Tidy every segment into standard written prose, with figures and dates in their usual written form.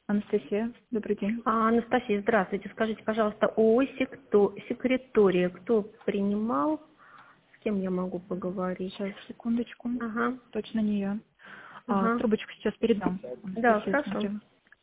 Анастасия, добрый день. Анастасия, здравствуйте. Скажите, пожалуйста, ООО «Секретория» кто принимал? С кем я могу поговорить? Сейчас, секундочку. Ага, Точно не я. ага. Трубочку сейчас передам. Да, Анастасия, хорошо. смотрю.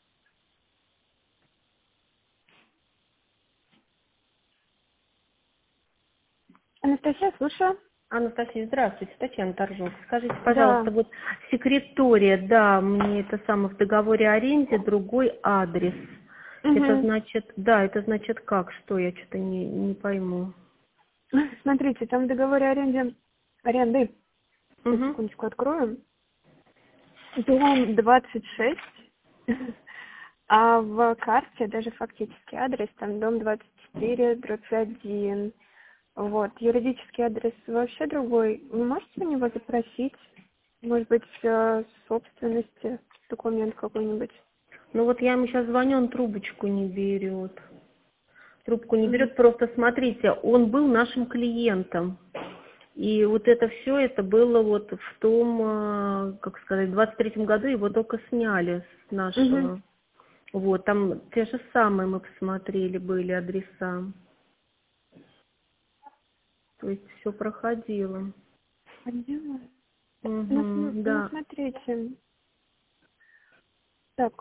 Анастасия, слушаю. Анастасия, здравствуйте. Татьяна Торжок. Скажите, Да. пожалуйста, вот «Секретория», да, мне это самое в договоре о аренде, другой адрес. Это Угу. значит, да, это значит как, что, я что-то не пойму. Смотрите, там в договоре аренды, сейчас, Угу. секундочку, открою. Дом 26, а в карте, даже фактический адрес, там дом 24, дробь 1. Вот, юридический адрес вообще другой. Вы можете у него запросить, может быть, собственности, документ какой-нибудь? Ну вот я ему сейчас звоню, он трубочку не берет. Трубку не Мгм. берет, просто смотрите, он был нашим клиентом. И вот это все, это было вот в том, как сказать, в 23-м году его только сняли с Мгм. нашего. Вот, там те же самые мы посмотрели, были адреса. То есть все проходило. Поняла. Угу, Ну, да. смотрите, так,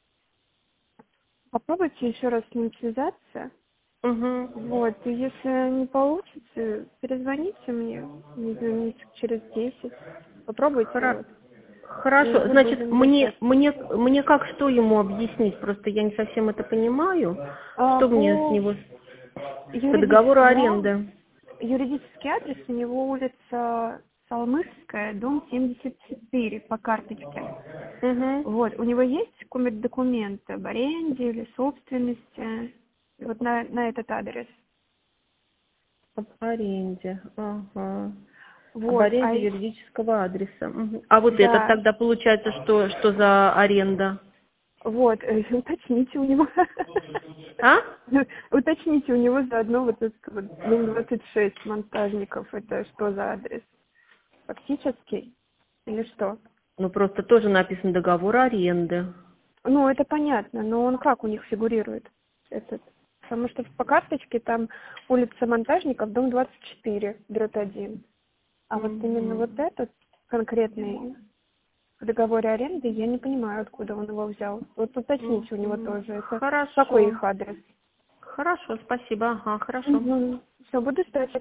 попробуйте еще раз с ним связаться. Угу. Вот, и если не получится, перезвоните мне, не знаю, минут через 10. Попробуйте, вот. Не Хорошо, буду значит, замечать. мне как, что ему объяснить? Просто я не совсем это понимаю. Что мне с По него по договору юридическому, аренды? юридический адрес у него улица Салмышская, дом 74 по карточке. Угу. Вот, у него есть какой-нибудь документ об аренде или собственности вот на этот адрес? Об аренде. Ага. Об Вот, аренде юридического адреса. Мгм. А вот этот да, тогда получается, что за аренда? вот, уточните у него. А? Уточните у него заодно вот этот вот дом 26 монтажников. Это что за адрес? Фактический или что? Ну просто тоже написан договор аренды. Ну, это понятно, но он как у них фигурирует? Этот? Потому что по карточке там улица Монтажников, дом 24, дробь 1. А вот именно вот Мгм. этот конкретный в договоре аренды, я не понимаю, откуда он его взял. Вот уточните у него Мгм. тоже. Это какой Хорошо. их адрес? Хорошо, спасибо. Ага, хорошо. Угу. Все, буду ждать.